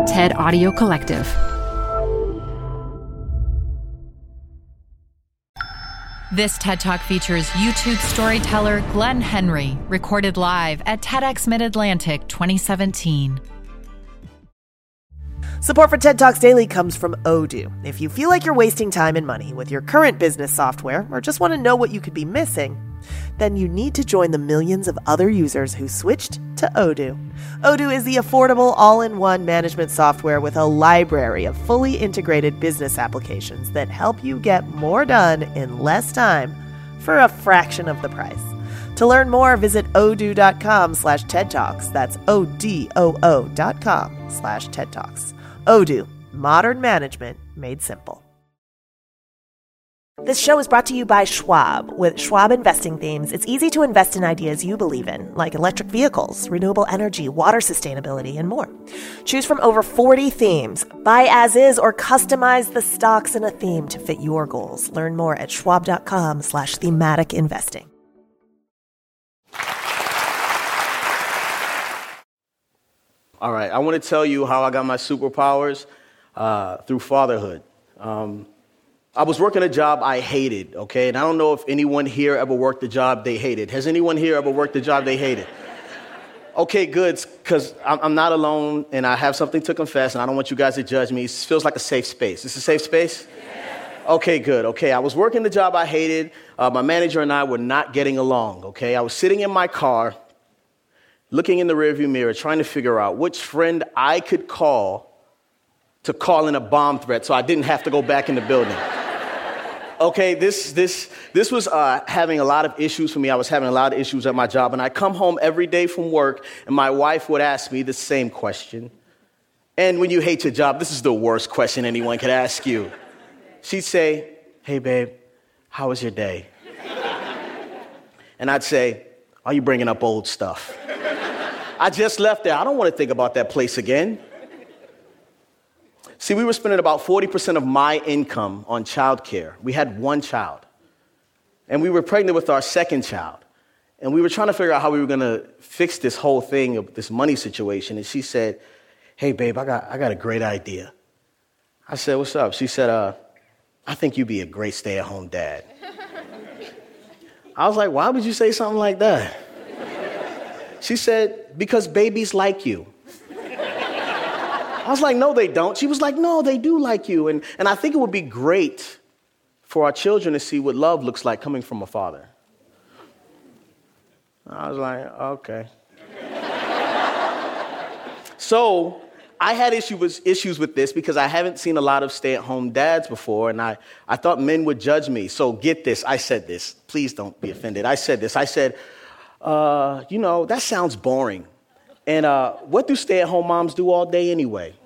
TED Audio Collective. This TED Talk features YouTube storyteller Glenn Henry, recorded live at TEDx Mid-Atlantic 2017. Support for TED Talks Daily comes from Odoo. If you feel like you're wasting time and money with your current business software or just want to know what you could be missing, then you need to join the millions of other users who switched to Odoo. Odoo is the affordable all-in-one management software with a library of fully integrated business applications that help you get more done in less time for a fraction of the price. To learn more, visit odoo.com/TED Talks. That's ODOO.com/TED Talks. Odoo, modern management made simple. This show is brought to you by Schwab. With Schwab investing themes, it's easy to invest in ideas you believe in, like electric vehicles, renewable energy, water sustainability, and more. Choose from over 40 themes. Buy as is or customize the stocks in a theme to fit your goals. Learn more at schwab.com/thematic investing. All right, I want to tell you how I got my superpowers through fatherhood. I was working a job I hated, okay? And I don't know if anyone here ever worked a job they hated. Has anyone here ever worked a job they hated? Okay, good, because I'm not alone, and I have something to confess, and I don't want you guys to judge me. It feels like a safe space. Is this a safe space? Yeah. Okay, good. Okay, I was working the job I hated. My manager and I were not getting along, okay? I was sitting in my car, looking in the rearview mirror, trying to figure out which friend I could call to call in a bomb threat so I didn't have to go back in the building. Okay, this was having a lot of issues for me. I was having a lot of issues at my job, and I come home every day from work, and my wife would ask me the same question. And when you hate your job, this is the worst question anyone could ask you. She'd say, "Hey, babe, how was your day?" And I'd say, "Are you bringing up old stuff? I just left there. I don't want to think about that place again." See, we were spending about 40% of my income on childcare. We had one child. And we were pregnant with our second child. And we were trying to figure out how we were going to fix this whole thing of this money situation. And she said, "Hey, babe, I got a great idea." I said, "What's up?" She said, "I think you'd be a great stay-at-home dad." I was like, "Why would you say something like that?" She said, "Because babies like you." I was like, "No, they don't." She was like, "No, they do like you. And I think it would be great for our children to see what love looks like coming from a father." I was like, "Okay." So I had issues with this because I haven't seen a lot of stay-at-home dads before, and I thought men would judge me. So get this. I said this. Please don't be offended. I said this. I said, that sounds boring. And what do stay-at-home moms do all day anyway?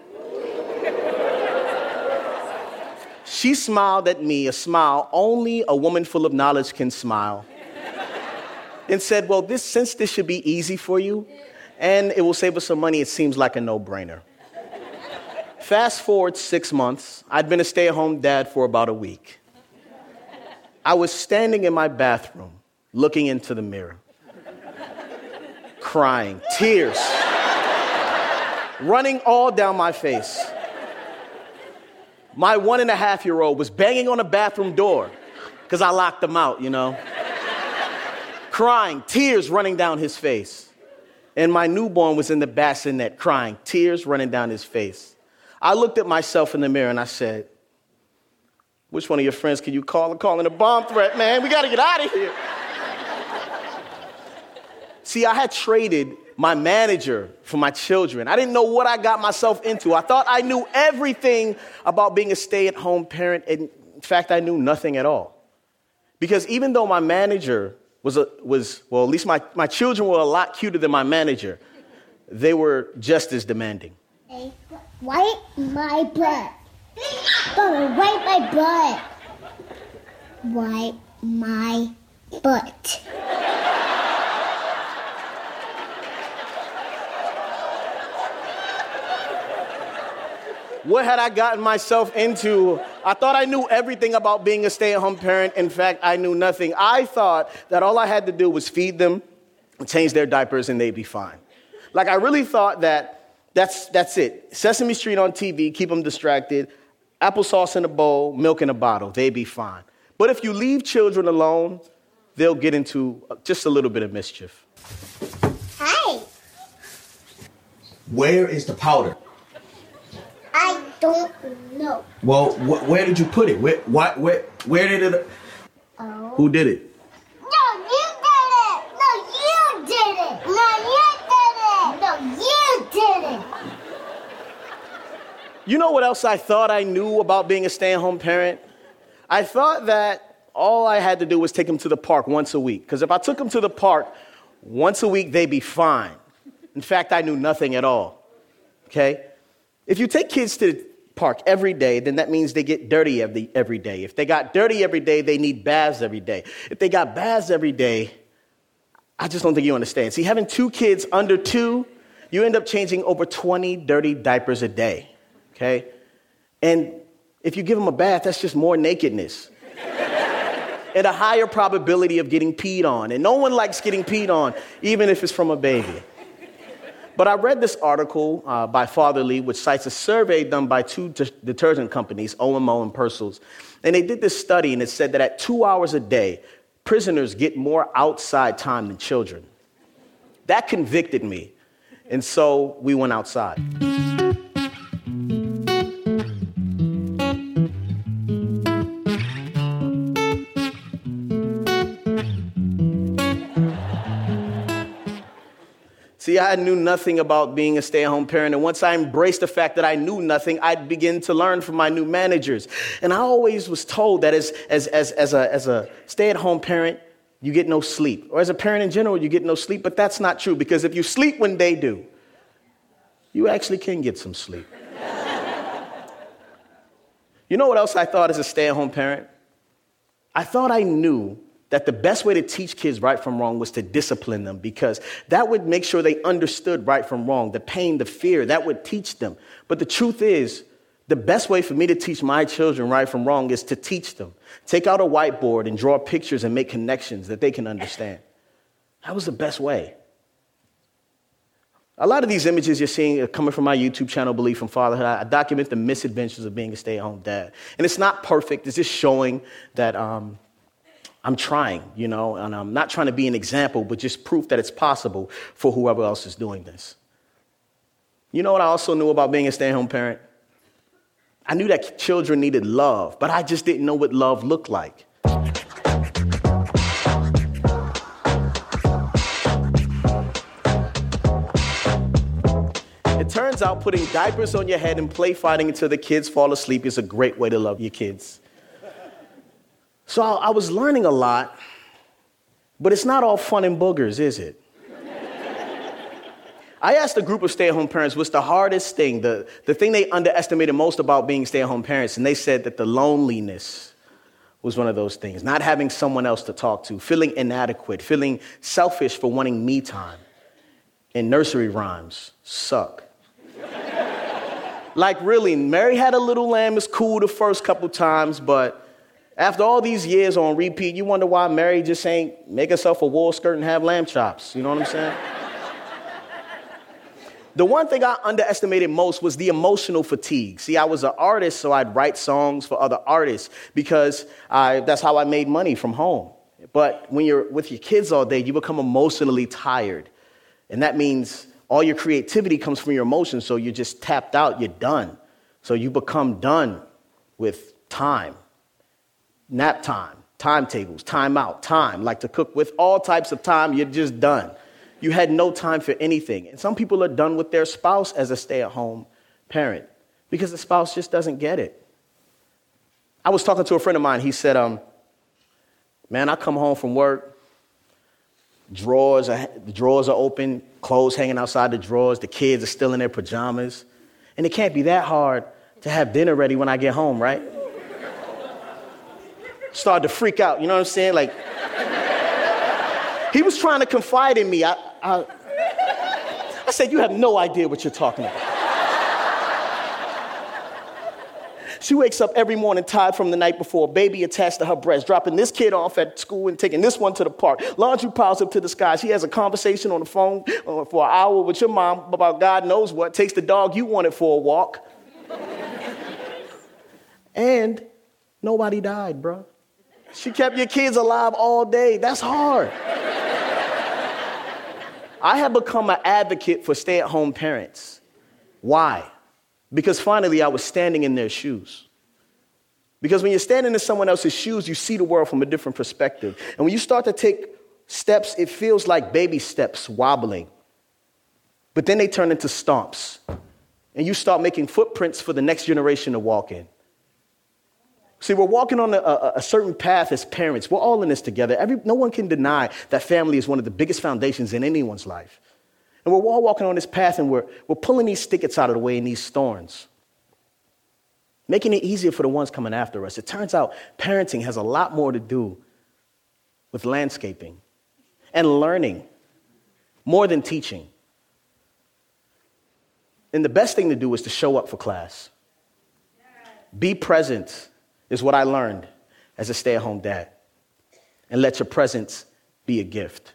She smiled at me, a smile only a woman full of knowledge can smile, and said, "Well, since this should be easy for you, and it will save us some money, it seems like a no-brainer." Fast forward 6 months, I'd been a stay-at-home dad for about a week. I was standing in my bathroom, looking into the mirror, crying, tears running all down my face. My 1.5-year-old was banging on the bathroom door because I locked him out, crying, tears running down his face. And my newborn was in the bassinet crying, tears running down his face. I looked at myself in the mirror and I said, "Which one of your friends can you call? I'm calling a bomb threat, man. We got to get out of here." See, I had traded my manager for my children. I didn't know what I got myself into. I thought I knew everything about being a stay-at-home parent. And in fact, I knew nothing at all. Because even though my manager at least my children were a lot cuter than my manager, they were just as demanding. Hey, wipe my butt. Bubba, wipe my butt. Wipe my butt. What had I gotten myself into? I thought I knew everything about being a stay-at-home parent. In fact, I knew nothing. I thought that all I had to do was feed them, change their diapers, and they'd be fine. Like, I really thought that That's it. Sesame Street on TV, keep them distracted. Applesauce in a bowl, milk in a bottle, they'd be fine. But if you leave children alone, they'll get into just a little bit of mischief. Hi. Where is the powder? I don't know. Well, where did you put it? Where did it? Oh. Who did it? No, you did it. No, you did it. No, you did it. No, you did it. You know what else I thought I knew about being a stay-at-home parent? I thought that all I had to do was take them to the park once a week. Because if I took them to the park once a week, they'd be fine. In fact, I knew nothing at all. Okay? If you take kids to the park every day, then that means they get dirty every day. If they got dirty every day, they need baths every day. If they got baths every day, I just don't think you understand. See, having 2 kids under 2, you end up changing over 20 dirty diapers a day. Okay? And if you give them a bath, that's just more nakedness. And a higher probability of getting peed on. And no one likes getting peed on, even if it's from a baby. But I read this article by Fatherly, which cites a survey done by 2 detergent companies, OMO and Persil's. And they did this study, and it said that at 2 hours a day, prisoners get more outside time than children. That convicted me. And so we went outside. See, I knew nothing about being a stay-at-home parent, and once I embraced the fact that I knew nothing, I'd begin to learn from my new managers. And I always was told that as a stay-at-home parent, you get no sleep. Or as a parent in general, you get no sleep, but that's not true, because if you sleep when they do, you actually can get some sleep. You know what else I thought as a stay-at-home parent? I thought I knew that the best way to teach kids right from wrong was to discipline them, because that would make sure they understood right from wrong, the pain, the fear, that would teach them. But the truth is, the best way for me to teach my children right from wrong is to teach them. Take out a whiteboard and draw pictures and make connections that they can understand. That was the best way. A lot of these images you're seeing are coming from my YouTube channel, Belief in Fatherhood. I document the misadventures of being a stay-at-home dad. And it's not perfect. It's just showing that I'm trying, and I'm not trying to be an example, but just proof that it's possible for whoever else is doing this. You know what I also knew about being a stay-at-home parent? I knew that children needed love, but I just didn't know what love looked like. It turns out putting diapers on your head and play fighting until the kids fall asleep is a great way to love your kids. So I was learning a lot, but it's not all fun and boogers, is it? I asked a group of stay-at-home parents what's the hardest thing, the thing they underestimated most about being stay-at-home parents, and they said that the loneliness was one of those things. Not having someone else to talk to, feeling inadequate, feeling selfish for wanting me time. And nursery rhymes suck. Like really, Mary Had a Little Lamb is cool the first couple times, but after all these years on repeat, you wonder why Mary just ain't make herself a wool skirt and have lamb chops. You know what I'm saying? The one thing I underestimated most was the emotional fatigue. See, I was an artist, so I'd write songs for other artists because that's how I made money from home. But when you're with your kids all day, you become emotionally tired. And that means all your creativity comes from your emotions, so you're just tapped out, you're done. So you become done with time. Nap time, timetables, time out, time, like to cook with all types of time, you're just done. You had no time for anything. And some people are done with their spouse as a stay-at-home parent because the spouse just doesn't get it. I was talking to a friend of mine. He said, man, I come home from work, the drawers are open, clothes hanging outside the drawers, the kids are still in their pajamas, and it can't be that hard to have dinner ready when I get home, right? Started to freak out, you know what I'm saying? Like, he was trying to confide in me. I said, you have no idea what you're talking about. She wakes up every morning tired from the night before, baby attached to her breast, dropping this kid off at school and taking this one to the park. Laundry piles up to the sky. She has a conversation on the phone for an hour with your mom about God knows what, takes the dog you wanted for a walk. And nobody died, bro. She kept your kids alive all day. That's hard. I have become an advocate for stay-at-home parents. Why? Because finally I was standing in their shoes. Because when you're standing in someone else's shoes, you see the world from a different perspective. And when you start to take steps, it feels like baby steps wobbling. But then they turn into stomps. And you start making footprints for the next generation to walk in. See, we're walking on a certain path as parents. We're all in this together. No one can deny that family is one of the biggest foundations in anyone's life. And we're all walking on this path, and we're pulling these stickets out of the way and these thorns, making it easier for the ones coming after us. It turns out parenting has a lot more to do with landscaping and learning more than teaching. And the best thing to do is to show up for class. Be present is what I learned as a stay-at-home dad. And let your presence be a gift.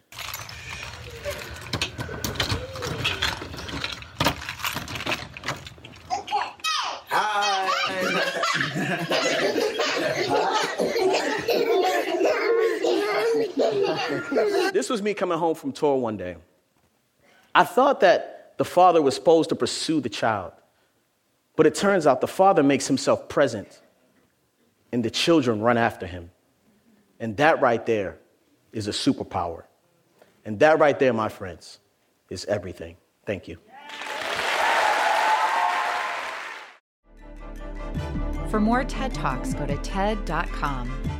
This was me coming home from tour one day. I thought that the father was supposed to pursue the child, but it turns out the father makes himself present and the children run after him. And that right there is a superpower. And that right there, my friends, is everything. Thank you. For more TED Talks, go to TED.com.